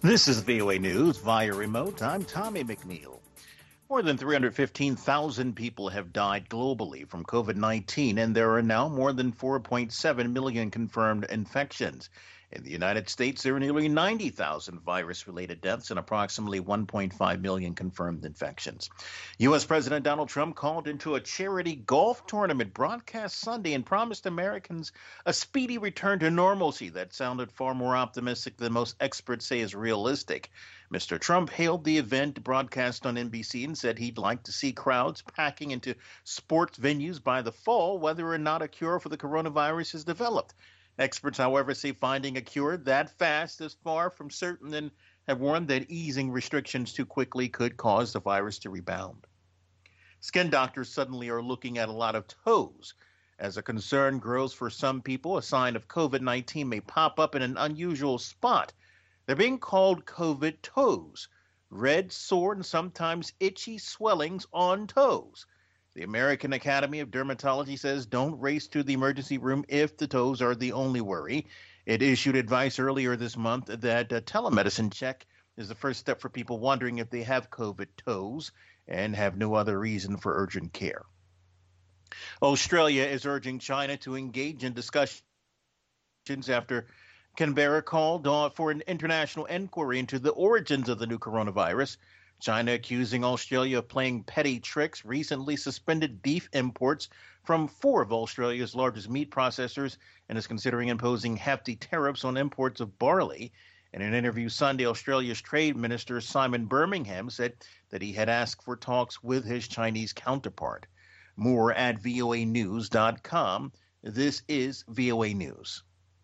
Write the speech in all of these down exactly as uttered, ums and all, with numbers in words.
This is V O A News via remote. I'm Tommy McNeil. More than three hundred fifteen thousand people have died globally from COVID nineteen, and there are now more than four point seven million confirmed infections. In the United States, there are nearly ninety thousand virus-related deaths and approximately one point five million confirmed infections. U S. President Donald Trump called into a charity golf tournament broadcast Sunday and promised Americans a speedy return to normalcy that sounded far more optimistic than most experts say is realistic. Mister Trump hailed the event broadcast on N B C and said he'd like to see crowds packing into sports venues by the fall, whether or not a cure for the coronavirus is developed. Experts, however, say finding a cure that fast is far from certain and have warned that easing restrictions too quickly could cause the virus to rebound. Skin doctors suddenly are looking at a lot of toes. As a concern grows for some people, a sign of COVID nineteen may pop up in an unusual spot. They're being called COVID toes, red, sore, and sometimes itchy swellings on toes. The American Academy of Dermatology says don't race to the emergency room if the toes are the only worry. It issued advice earlier this month that a telemedicine check is the first step for people wondering if they have COVID toes and have no other reason for urgent care. Australia is urging China to engage in discussions after Canberra called for an international inquiry into the origins of the new coronavirus. China, accusing Australia of playing petty tricks, recently suspended beef imports from four of Australia's largest meat processors and is considering imposing hefty tariffs on imports of barley. In an interview Sunday, Australia's Trade Minister Simon Birmingham said that he had asked for talks with his Chinese counterpart. More at V O A news dot com. This is V O A News.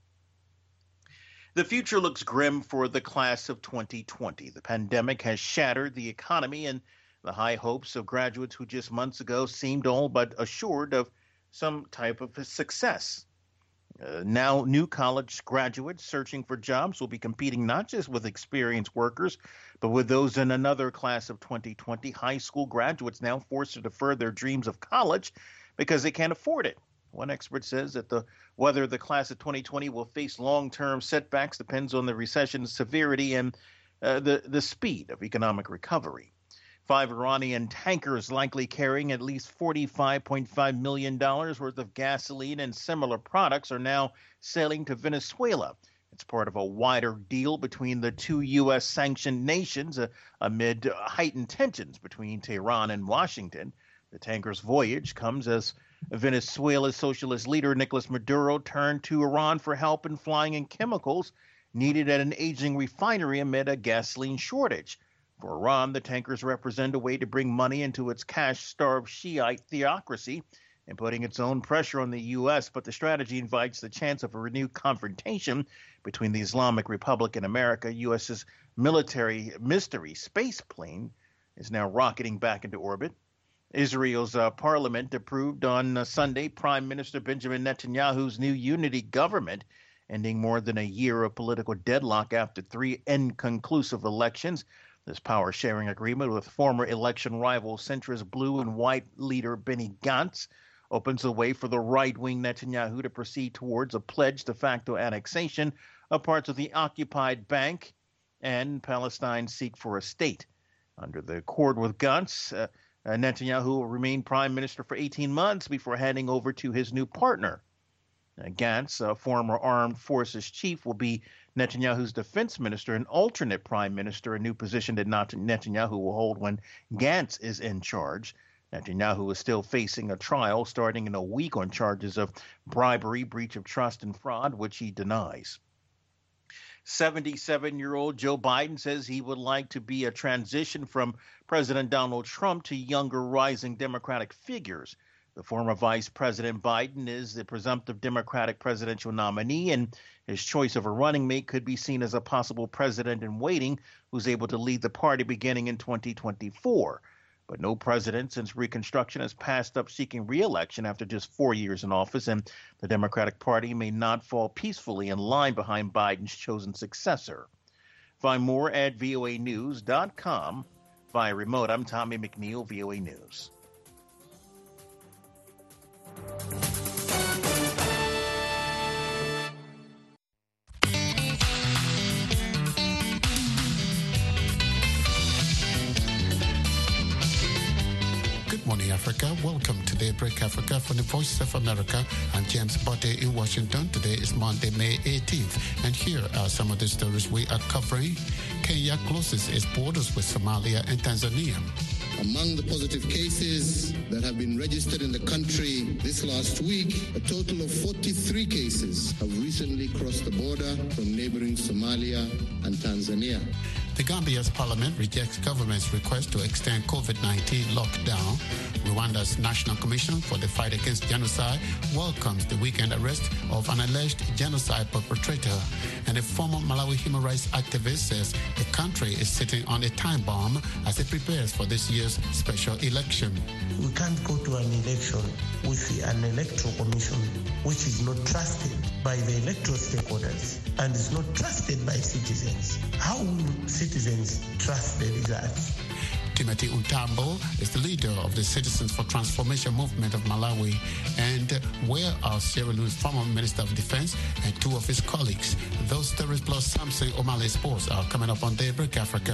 The future looks grim for the class of twenty twenty. The pandemic has shattered the economy, and the high hopes of graduates who just months ago seemed all but assured of some type of success. Uh, now, new college graduates searching for jobs will be competing not just with experienced workers, but with those in another class of twenty twenty. High school graduates now forced to defer their dreams of college because they can't afford it. One expert says that the whether the class of twenty twenty will face long-term setbacks depends on the recession's severity and uh, the, the speed of economic recovery. Five Iranian tankers likely carrying at least forty-five point five million dollars worth of gasoline and similar products are now sailing to Venezuela. It's part of a wider deal between the two U S sanctioned nations uh, amid uh, heightened tensions between Tehran and Washington. The tanker's voyage comes as Venezuela's socialist leader Nicolas Maduro turned to Iran for help in flying in chemicals needed at an aging refinery amid a gasoline shortage. For Iran, the tankers represent a way to bring money into its cash-starved Shiite theocracy and putting its own pressure on the U S, but the strategy invites the chance of a renewed confrontation between the Islamic Republic and America. U S's military mystery space plane is now rocketing back into orbit. Israel's uh, parliament approved on uh, Sunday Prime Minister Benjamin Netanyahu's new unity government, ending more than a year of political deadlock after three inconclusive elections. This power-sharing agreement with former election rival centrist blue and white leader Benny Gantz opens the way for the right-wing Netanyahu to proceed towards a pledged de facto annexation of parts of the occupied Bank and Palestine seek for a state. Under the accord with Gantz, uh, Uh, Netanyahu will remain prime minister for eighteen months before handing over to his new partner. Uh, Gantz, a former armed forces chief, will be Netanyahu's defense minister and alternate prime minister, a new position that Netanyahu will hold when Gantz is in charge. Netanyahu is still facing a trial starting in a week on charges of bribery, breach of trust, and fraud, which he denies. seventy-seven-year-old Joe Biden says he would like to be a transition from President Donald Trump to younger rising Democratic figures. The former Vice President Biden is the presumptive Democratic presidential nominee, and his choice of a running mate could be seen as a possible president in waiting who's able to lead the party beginning in twenty twenty-four. But no president since Reconstruction has passed up seeking re-election after just four years in office, and the Democratic Party may not fall peacefully in line behind Biden's chosen successor. Find more at V O A news dot com. Via remote, I'm Tommy McNeil, V O A News. morning, Africa. Welcome to Daybreak Africa from the Voice of America. I'm James Botte in Washington. Today is Monday, May eighteenth. And here are some of the stories we are covering. Kenya closes its borders with Somalia and Tanzania. Among the positive cases that have been registered in the country this last week, a total of forty-three cases have recently crossed the border from neighboring Somalia and Tanzania. The Gambia's parliament rejects government's request to extend COVID nineteen lockdown. Rwanda's National Commission for the Fight Against Genocide welcomes the weekend arrest of an alleged genocide perpetrator. And a former Malawi human rights activist says the country is sitting on a time bomb as it prepares for this year's special election. We can't go to an election with an electoral commission which is not trusted by the electoral stakeholders and is not trusted by citizens. How will citizens trust the results? Timothy Untambo is the leader of the Citizens for Transformation movement of Malawi. And where are Sierra Leone's former Minister of Defense and two of his colleagues? Those stories plus Samson O'Malley Sports are coming up on Daybreak Africa.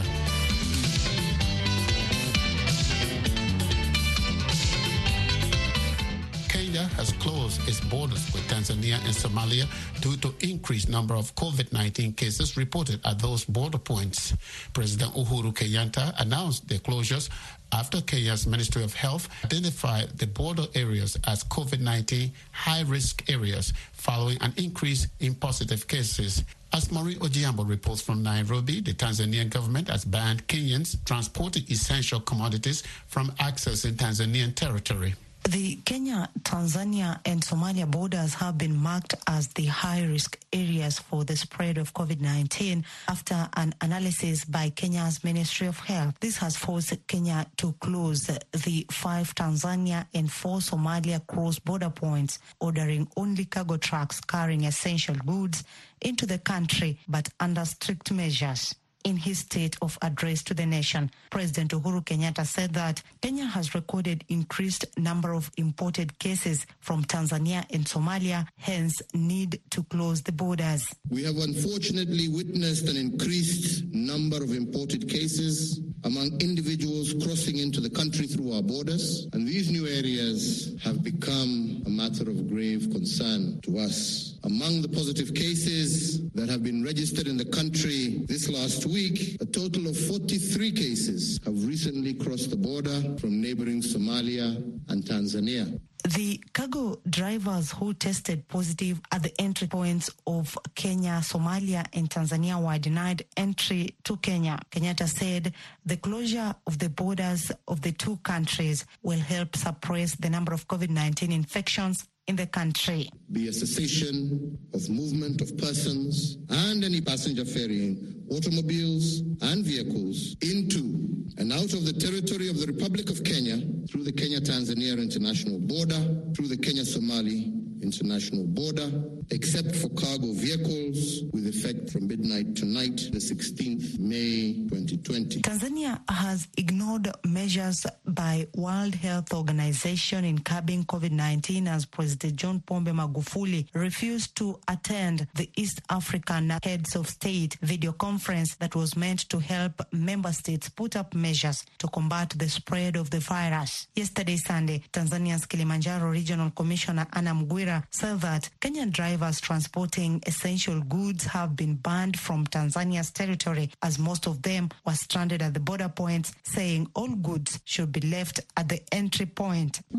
Kenya has closed its borders with Tanzania and Somalia due to increased number of COVID nineteen cases reported at those border points. President Uhuru Kenyatta announced the closures after Kenya's Ministry of Health identified the border areas as COVID nineteen high-risk areas following an increase in positive cases. As Maureen Ojiambo reports from Nairobi, the Tanzanian government has banned Kenyans transporting essential commodities from accessing Tanzanian territory. The Kenya, Tanzania and Somalia borders have been marked as the high-risk areas for the spread of COVID nineteen after an analysis by Kenya's Ministry of Health. This has forced Kenya to close the five Tanzania and four Somalia cross-border points, ordering only cargo trucks carrying essential goods into the country, but under strict measures. In his state of address to the nation, President Uhuru Kenyatta said that Kenya has recorded increased number of imported cases from Tanzania and Somalia, hence need to close the borders. We have unfortunately witnessed an increased number of imported cases among individuals crossing into the country through our borders, and these new areas have become a matter of grave concern to us. Among the positive cases that have been registered in the country this last week, a total of forty-three cases have recently crossed the border from neighboring Somalia and Tanzania. The cargo drivers who tested positive at the entry points of Kenya, Somalia and Tanzania were denied entry to Kenya. Kenyatta said the closure of the borders of the two countries will help suppress the number of COVID nineteen infections in the country. Be a cessation of movement of persons and any passenger ferrying automobiles and vehicles into and out of the territory of the Republic of Kenya through the Kenya-Tanzania international border, through the Kenya-Somali international border, except for cargo vehicles with effect from midnight tonight, the sixteenth of May twenty twenty. Tanzania has ignored measures by World Health Organization in curbing COVID nineteen as President John Pombe Magufuli refused to attend the East African Heads of State video conference that was meant to help member states put up measures to combat the spread of the virus. Yesterday, Sunday, Tanzania's Kilimanjaro Regional Commissioner Anna Mgwira said that Kenyan drivers transporting essential goods have been banned from Tanzania's territory as most of them were stranded at the border points, saying all goods should be left at the entry point. A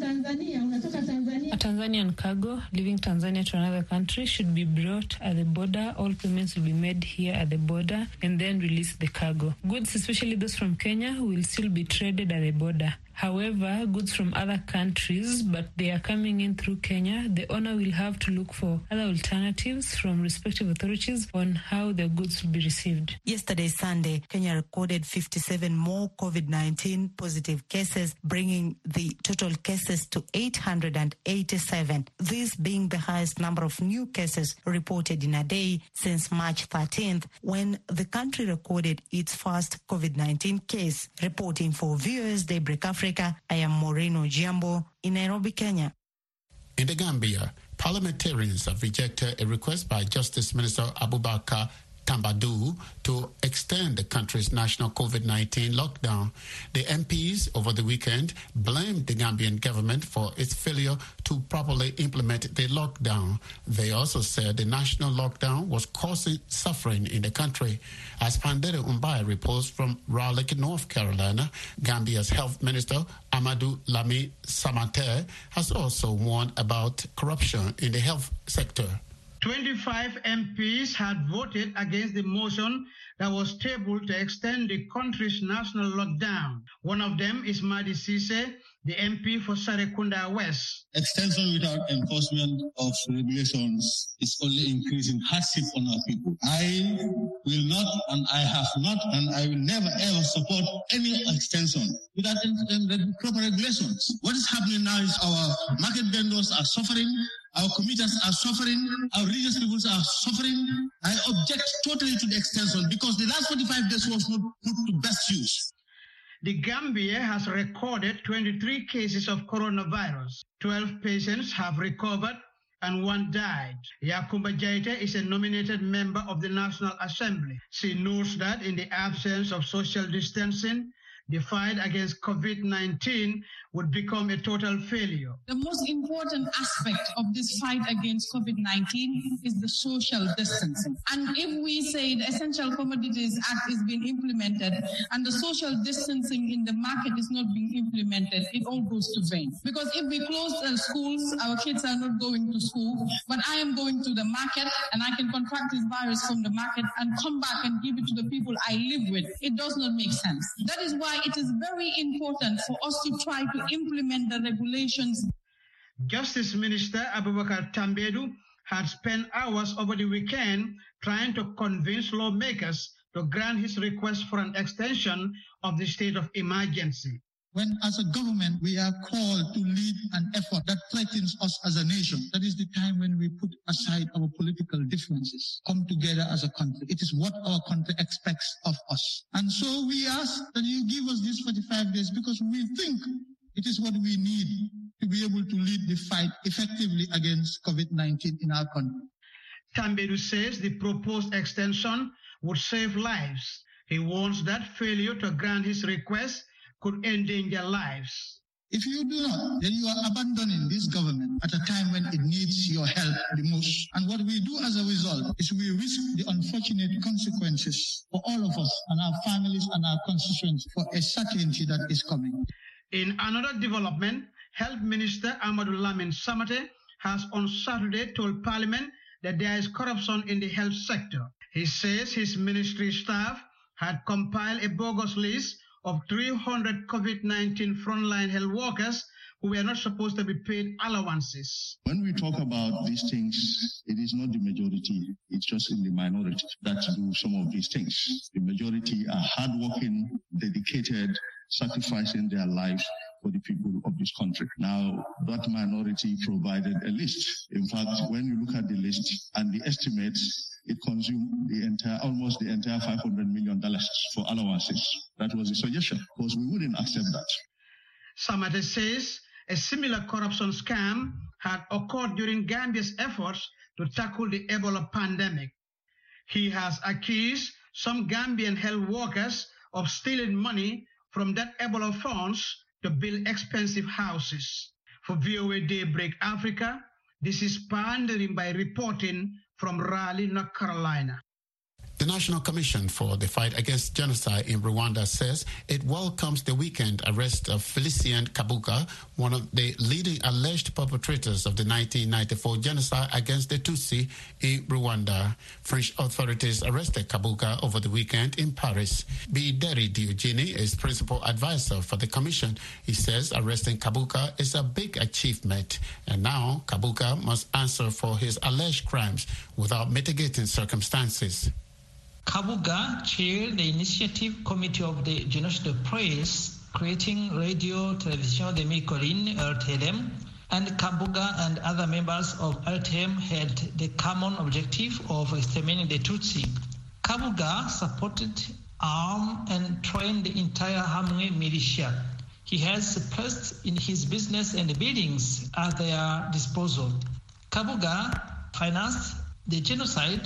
Tanzanian cargo leaving Tanzania to another country should be brought at the border. All payments will be made here at the border and then release the cargo. Goods, especially those from Kenya, will still be traded at the border. However, goods from other countries, but they are coming in through Kenya, the owner will have to look for other alternatives from respective authorities on how the goods will be received. Yesterday, Sunday, Kenya recorded fifty-seven more COVID nineteen positive cases, bringing the total cases to eight hundred eighty-seven. This being the highest number of new cases reported in a day since March thirteenth, when the country recorded its first COVID nineteen case. Reporting for V O S Daybreak Africa, I am Maureen Ojiambo in Nairobi, Kenya. In the Gambia, parliamentarians have rejected a request by Justice Minister Abubakar Tambadou to extend the country's national COVID nineteen lockdown. The M Ps over the weekend blamed the Gambian government for its failure to properly implement the lockdown. They also said the national lockdown was causing suffering in the country. As Pandere Umbai reports from Raleigh, North Carolina, Gambia's Health Minister Amadou Lami Samante has also warned about corruption in the health sector. twenty-five M Ps had voted against the motion that was tabled to extend the country's national lockdown. One of them is Madi Sise, the M P for Sarekunda West. Extension without enforcement of regulations is only increasing hardship on our people. I will not, and I have not, and I will never ever support any extension without the proper regulations. What is happening now is our market vendors are suffering, our commuters are suffering, our religious peoples are suffering. I object totally to the extension because the last forty-five days was not put to best use. The Gambia has recorded twenty-three cases of coronavirus. twelve patients have recovered and one died. Yakumba Jaite is a nominated member of the National Assembly. She notes that in the absence of social distancing, the fight against COVID nineteen would become a total failure. The most important aspect of this fight against COVID nineteen is the social distancing. And if we say the Essential Commodities Act is being implemented and the social distancing in the market is not being implemented, it all goes to vain. Because if we close the schools, our kids are not going to school, but I am going to the market and I can contract this virus from the market and come back and give it to the people I live with. It does not make sense. That is why it is very important for us to try to implement the regulations. Justice Minister Abubakar Tambedu had spent hours over the weekend trying to convince lawmakers to grant his request for an extension of the state of emergency. When, as a government, we are called to lead an effort that threatens us as a nation, that is the time when we put aside our political differences, come together as a country. It is what our country expects of us. And so we ask that you give us these forty-five days because we think it is what we need to be able to lead the fight effectively against COVID nineteen in our country. Tambedu says the proposed extension would save lives. He warns that failure to grant his request could endanger lives. If you do not, then you are abandoning this government at a time when it needs your help the most. And what we do as a result is we risk the unfortunate consequences for all of us and our families and our constituents for a certainty that is coming. In another development, Health Minister Amadou Lamin Samate has on Saturday told Parliament that there is corruption in the health sector. He says his ministry staff had compiled a bogus list of three hundred COVID nineteen frontline health workers who were not supposed to be paid allowances. When we talk about these things, it is not the majority, it's just in the minority that do some of these things. The majority are hardworking, dedicated, sacrificing their lives for the people of this country. Now, that minority provided a list. In fact, when you look at the list and the estimates, it consumed the entire, almost the entire five hundred million dollars for allowances. That was the suggestion, because we wouldn't accept that. Samate says a similar corruption scam had occurred during Gambia's efforts to tackle the Ebola pandemic. He has accused some Gambian health workers of stealing money from that Ebola funds to build expensive houses. For V O A Daybreak Africa, this is Pandering by reporting from Raleigh, North Carolina. The National Commission for the Fight Against Genocide in Rwanda says it welcomes the weekend arrest of Felicien Kabuga, one of the leading alleged perpetrators of the nineteen ninety-four genocide against the Tutsi in Rwanda. French authorities arrested Kabuga over the weekend in Paris. Bideri Diogene is principal advisor for the commission. He says arresting Kabuga is a big achievement, and now Kabuga must answer for his alleged crimes without mitigating circumstances. Kabuga chaired the initiative committee of the Genocide Press, creating Radio Television de Mikoline, R T L M, and Kabuga and other members of R T M had the common objective of exterminating the Tutsi. Kabuga supported, armed, and trained the entire Hamwe militia. He has placed in his business and buildings at their disposal. Kabuga financed the genocide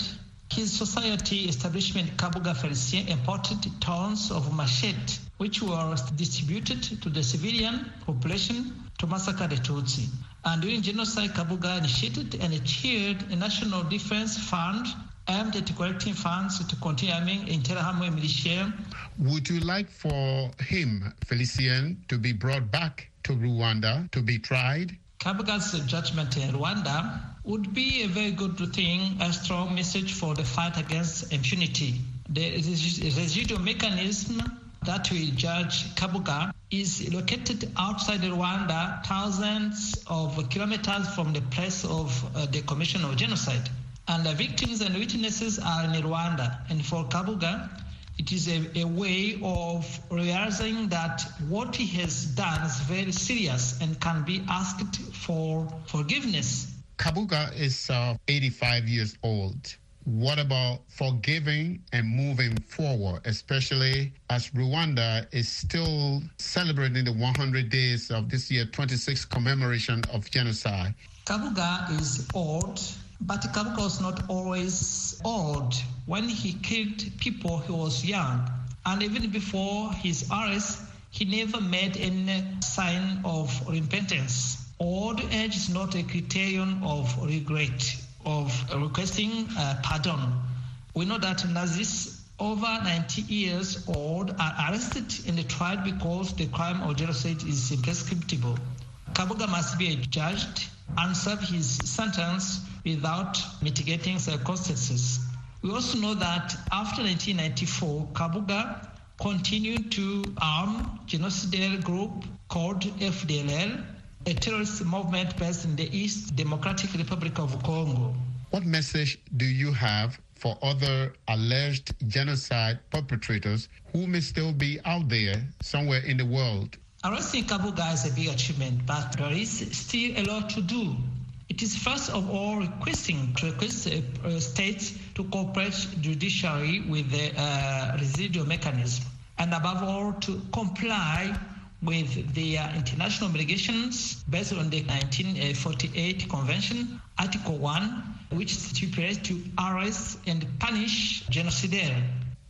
His society establishment, Kabuga Felicien, imported tons of machete, which were distributed to the civilian population to massacre the Tutsi. And during genocide, Kabuga initiated and chaired a national defense fund aimed at collecting funds to continue arming Interahamwe militia. Would you like for him, Felicien, to be brought back to Rwanda to be tried? Kabuga's judgment in Rwanda would be a very good thing, a strong message for the fight against impunity. The residual mechanism that will judge Kabuga is located outside Rwanda, thousands of kilometers from the place of uh, the commission of genocide. And the victims and witnesses are in Rwanda. And for Kabuga, it is a, a way of realizing that what he has done is very serious and can be asked for forgiveness. Kabuga is uh, eighty-five years old. What about forgiving and moving forward, especially as Rwanda is still celebrating the one hundred days of this year, twenty-sixth commemoration of genocide? Kabuga is old, but Kabuga was not always old. When he killed people, he was young. And even before his arrest, he never made any sign of repentance. Old age is not a criterion of regret, of requesting uh, pardon. We know that Nazis over ninety years old are arrested and tried because the crime of genocide is imprescriptible. Kabuga must be judged and serve his sentence without mitigating circumstances. We also know that after nineteen ninety-four, Kabuga continued to arm genocidal group called F D L L, a terrorist movement based in the East Democratic Republic of Congo. What message do you have for other alleged genocide perpetrators who may still be out there somewhere in the world? Arresting Kabuga is a big achievement, but there is still a lot to do. It is first of all requesting to request uh, states to cooperate judicially with the uh, residual mechanism, and above all to comply with the uh, international obligations based on the nineteen forty-eight Convention, Article one, which stipulates to arrest and punish genocidaires.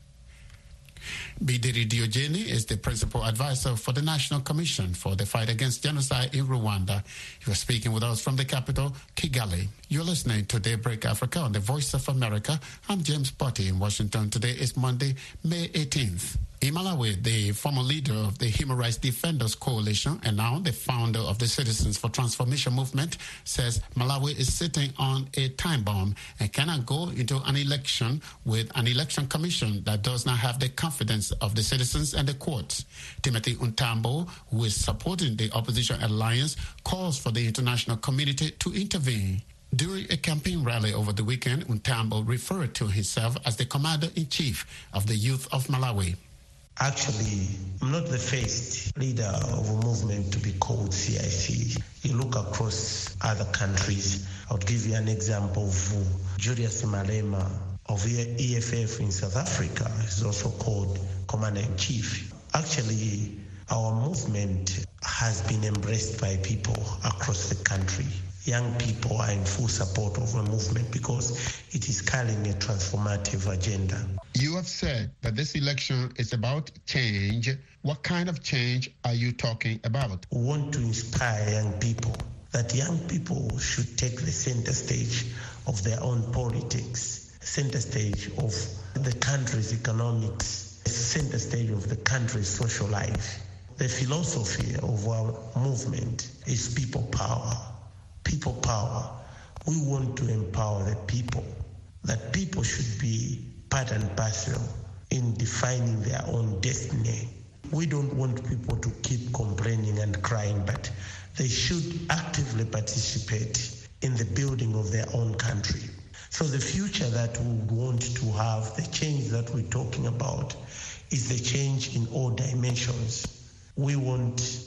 Bideri Diogene is the principal advisor for the National Commission for the Fight Against Genocide in Rwanda. He was speaking with us from the capital, Kigali. You're listening to Daybreak Africa on the Voice of America. I'm James Potty in Washington. Today is Monday, May eighteenth. In Malawi, the former leader of the Human Rights Defenders Coalition and now the founder of the Citizens for Transformation Movement says Malawi is sitting on a time bomb and cannot go into an election with an election commission that does not have the confidence of the citizens and the courts. Timothy Untambo, who is supporting the opposition alliance, calls for the international community to intervene. During a campaign rally over the weekend, Untambo referred to himself as the commander-in-chief of the youth of Malawi. Actually, I'm not the first leader of a movement to be called C I C. You look across other countries. I would give you an example of Julius Malema of E F F in South Africa. He's also called Commander-in-Chief. Actually, our movement has been embraced by people across the country. Young people are in full support of the movement because it is carrying a transformative agenda. You have said that this election is about change. What kind of change are you talking about? We want to inspire young people, that young people should take the center stage of their own politics, center stage of the country's economics, center stage of the country's social life. The philosophy of our movement is people power. People power. We want to empower the people, that people should be part and parcel in defining their own destiny. We don't want people to keep complaining and crying, but they should actively participate in the building of their own country. So the future that we would want to have, the change that we're talking about, is the change in all dimensions. We want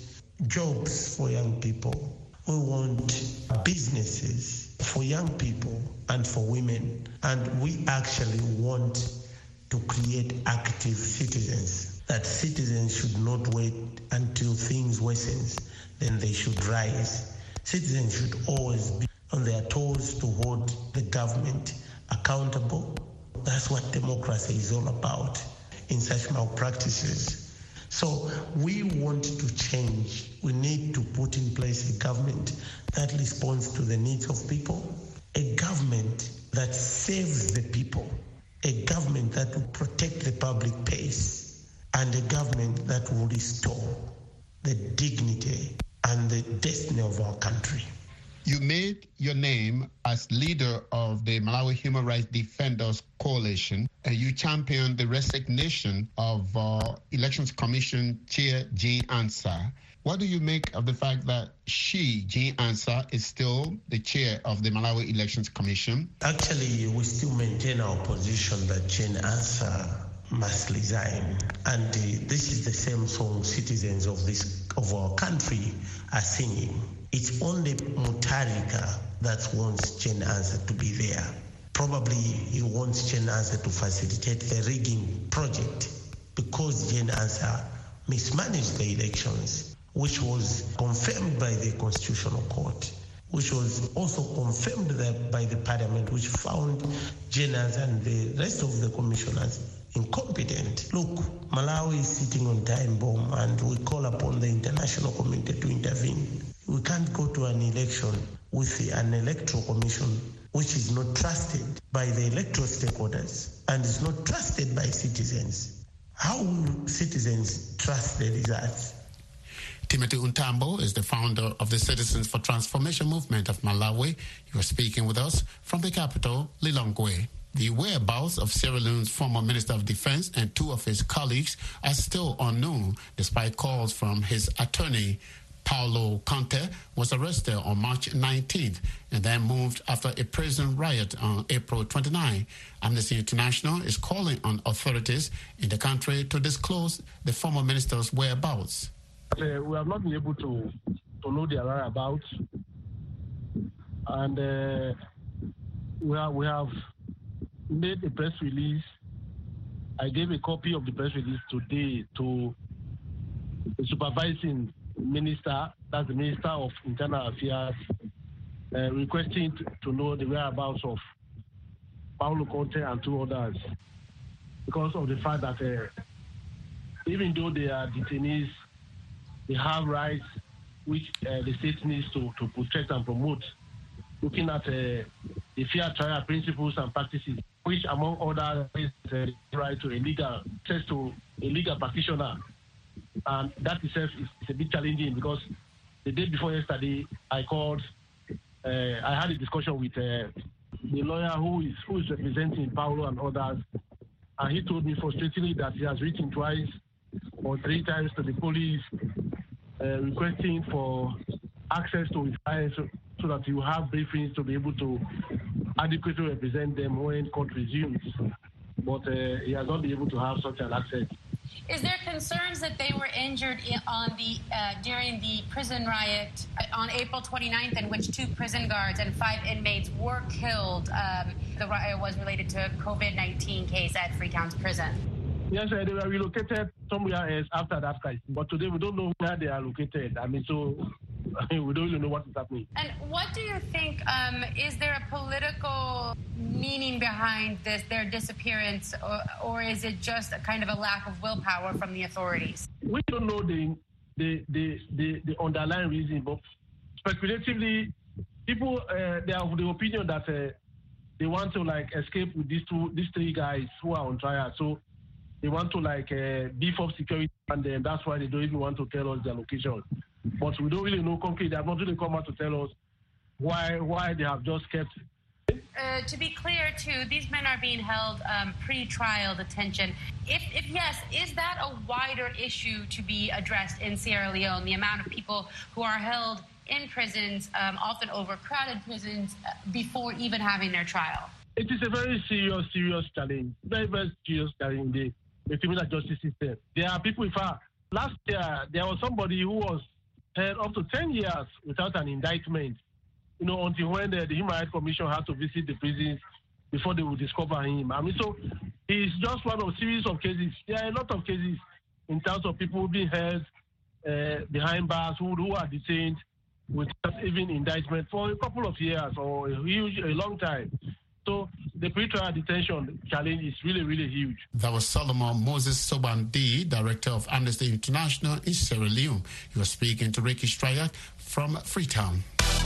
jobs for young people. We want businesses for young people and for women. And we actually want to create active citizens, that citizens should not wait until things worsen, then they should rise. Citizens should always be on their toes to hold the government accountable, that's what democracy is all about in such malpractices. So we want to change. We need to put in place a government that responds to the needs of people, a government that serves the people, a government that will protect the public peace, and a government that will restore the dignity and the destiny of our country. You made your name as leader of the Malawi Human Rights Defenders Coalition, and you championed the resignation of uh, Elections Commission Chair Jean Ansah. What do you make of the fact that she, Jean Ansah, is still the chair of the Malawi Elections Commission? Actually, we still maintain our position that Jean Ansah must resign, and uh, this is the same song citizens of this of our country are singing. It's only Mutharika that wants Jean Ansah to be there. Probably he wants Jean Ansah to facilitate the rigging project because Jean Ansah mismanaged the elections, which was confirmed by the Constitutional Court, which was also confirmed by the Parliament, which found Jean Ansah and the rest of the commissioners incompetent. Look, Malawi is sitting on time bomb, and we call upon the international community to intervene. We can't go to an election with an electoral commission which is not trusted by the electoral stakeholders and is not trusted by citizens. How will citizens trust the results? Timothy Untambo is the founder of the Citizens for Transformation Movement of Malawi. You are speaking with us from the capital, Lilongwe. The whereabouts of Sierra Leone's former Minister of Defense and two of his colleagues are still unknown, despite calls from his attorney. Paulo Conte was arrested on March nineteenth and then moved after a prison riot on April twenty-ninth. Amnesty International is calling on authorities in the country to disclose the former minister's whereabouts. Uh, we have not been able to, to know their whereabouts, and uh, we, are, we have made a press release. I gave a copy of the press release today to the supervising minister, that's the Minister of Internal Affairs, uh, requesting to, to know the whereabouts of Paulo Conte and two others, because of the fact that uh, even though they are detainees, they have rights which uh, the state needs to, to protect and promote, looking at uh, the fair trial principles and practices, which among others is the uh, right to a legal access to a legal practitioner. And that itself is, is a bit challenging, because the day before yesterday, I called, uh, I had a discussion with uh, the lawyer who is who is representing Paulo and others, and he told me frustratingly that he has written twice or three times to the police uh, requesting for access to his clients so, so that he will have briefings to be able to adequately represent them when court resumes. But uh, he has not been able to have such an access. Is there concerns that they were injured in, on the uh, during the prison riot on April twenty-ninth, in which two prison guards and five inmates were killed? Um, the riot was related to a COVID nineteen case at Freetown's prison. Yes, uh, they were relocated somewhere else after that crisis, but today we don't know where they are located. I mean, so I mean, we don't really know what is happening. And what do you think, um, is there a political meaning behind this, their disappearance, or, or is it just a kind of a lack of willpower from the authorities? We don't know the the the, the, the underlying reason, but speculatively, people uh, they have the opinion that uh, they want to like escape with these two, these three guys who are on trial. So they want to like uh, beef up security, and then that's why they don't even want to tell us their location. But we don't really know concretely. They have not really come out to tell us why why they have just kept. Uh, to be clear, too, these men are being held um, pre-trial detention. If, if yes, is that a wider issue to be addressed in Sierra Leone? The amount of people who are held in prisons, um, often overcrowded prisons, uh, before even having their trial. It is a very serious, serious challenge. Very, very serious challenge in the, the criminal justice system. There are people. In fact, last year there was somebody who was held up to ten years without an indictment, you know, until when the, the Human Rights Commission had to visit the prisons before they would discover him. I mean, so he's just one of a series of cases. There are a lot of cases in terms of people being held uh, behind bars who, who are detained without even indictment for a couple of years or a huge, a long time. So the pre-trial detention challenge is really, really huge. That was Solomon Moses Sobandi, Director of Amnesty International in Sierra Leone. He was speaking to Ricky Strayak from Freetown.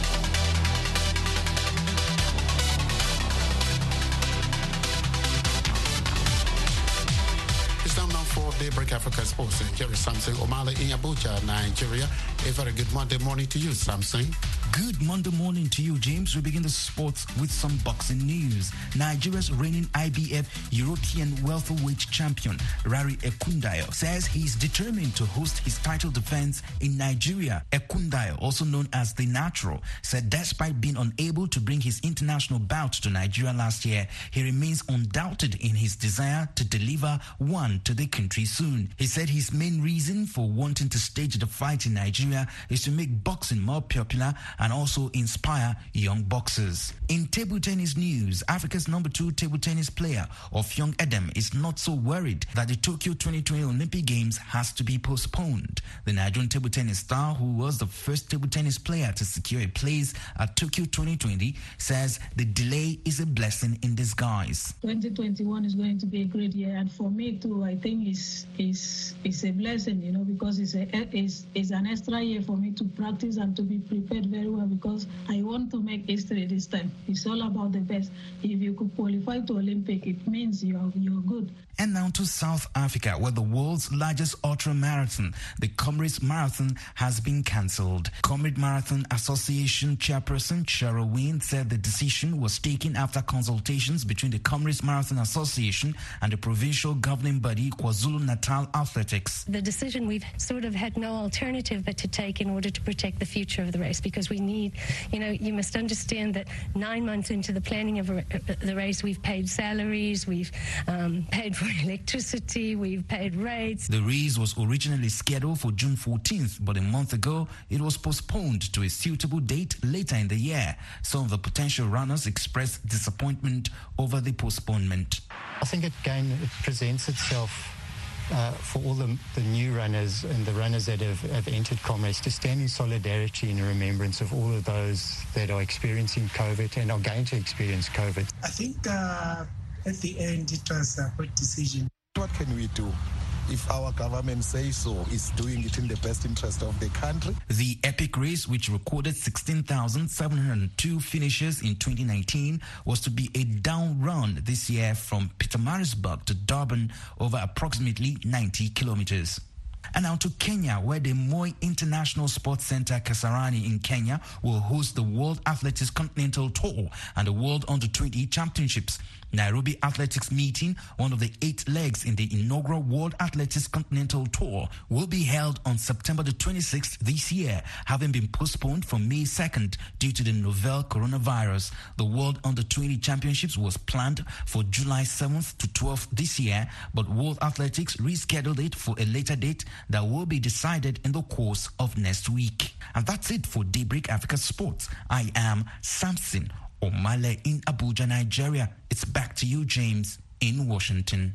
For Daybreak Africa Sports, here is Samson Omale in Abuja, Nigeria. A very good Monday morning to you, Samson. Good Monday morning to you, James. We begin the sports with some boxing news. Nigeria's reigning I B F European welterweight champion, Rari Ekundayo, says he's determined to host his title defense in Nigeria. Ekundayo, also known as The Natural, said despite being unable to bring his international bout to Nigeria last year, he remains undoubted in his desire to deliver one to the country soon. He said his main reason for wanting to stage the fight in Nigeria is to make boxing more popular and also inspire young boxers. In table tennis news, Africa's number two table tennis player, Offiong Edem, is not so worried that the Tokyo twenty twenty Olympic Games has to be postponed. The Nigerian table tennis star, who was the first table tennis player to secure a place at Tokyo twenty twenty, says the delay is a blessing in disguise. twenty twenty-one is going to be a great year, and for me too, I think it's, it's, it's a blessing, you know, because it's, a, it's, it's an extra year for me to practice and to be prepared very well, because I want to make history this time. It's all about the best. If you could qualify to Olympic, it means you're, you're good. And now to South Africa, where the world's largest ultra marathon, the Comrades Marathon, has been cancelled. Comrade Marathon Association chairperson Cheryl Wynne said the decision was taken after consultations between the Comrades Marathon Association and the provincial governing body KwaZulu-Natal Athletics. The decision, we've sort of had no alternative but to take in order to protect the future of the race, because we need, you know, you must understand that nine months into the planning of the race, we've paid salaries, we've um, paid for electricity, we've paid rates. The race was originally scheduled for June fourteenth, but a month ago it was postponed to a suitable date later in the year. Some of the potential runners expressed disappointment over the postponement. I think again it presents itself Uh, for all the, the new runners and the runners that have, have entered Comrades to stand in solidarity in remembrance of all of those that are experiencing COVID and are going to experience COVID. I think uh, at the end it was a good decision. What can we do? If our government says so, is doing it in the best interest of the country. The epic race, which recorded sixteen thousand seven hundred two finishes in twenty nineteen, was to be a down run this year from Pietermaritzburg to Durban over approximately ninety kilometers. And now to Kenya, where the Moi International Sports Center Kasarani in Kenya will host the World Athletics Continental Tour and the World Under twenty Championships. Nairobi Athletics Meeting, one of the eight legs in the inaugural World Athletics Continental Tour, will be held on September the twenty-sixth this year, having been postponed from May second due to the novel coronavirus. The World Under twenty Championships was planned for July seventh to twelfth this year, but World Athletics rescheduled it for a later date that will be decided in the course of next week. And that's it for Daybreak Africa Sports. I am Samson Omale in Abuja, Nigeria. It's back to you, James, in Washington.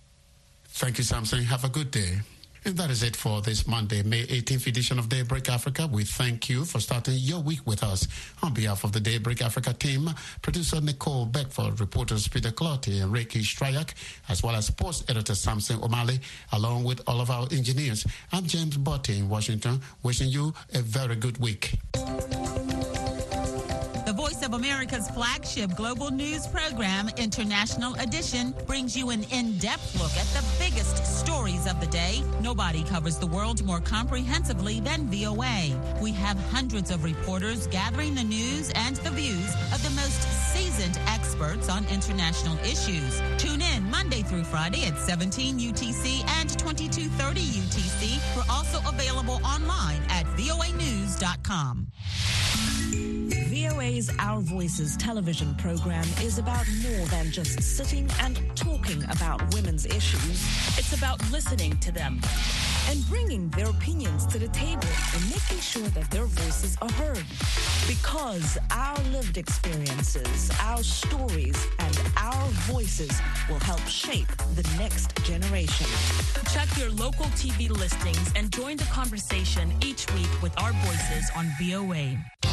Thank you, Samson. Have a good day. And that is it for this Monday, May eighteenth edition of Daybreak Africa. We thank you for starting your week with us. On behalf of the Daybreak Africa team, producer Nicole Beckford, reporters Peter Clotti and Ricky Strayak, as well as sports editor Samson Omale, along with all of our engineers. I'm James Botte in Washington, wishing you a very good week. The Voice of America's flagship global news program, International Edition, brings you an in-depth look at the biggest stories of the day. Nobody covers the world more comprehensively than V O A. We have hundreds of reporters gathering the news and the views of the most seasoned experts on international issues. Tune in Monday through Friday at seventeen U T C and twenty-two thirty U T C. We're also available online at V O A news dot com. V O A's Our Voices television program is about more than just sitting and talking about women's issues. It's about listening to them and bringing their opinions to the table and making sure that their voices are heard. Because our lived experiences, our stories, and our voices will help shape the next generation. Check your local T V listings and join the conversation each week with our voices on V O A.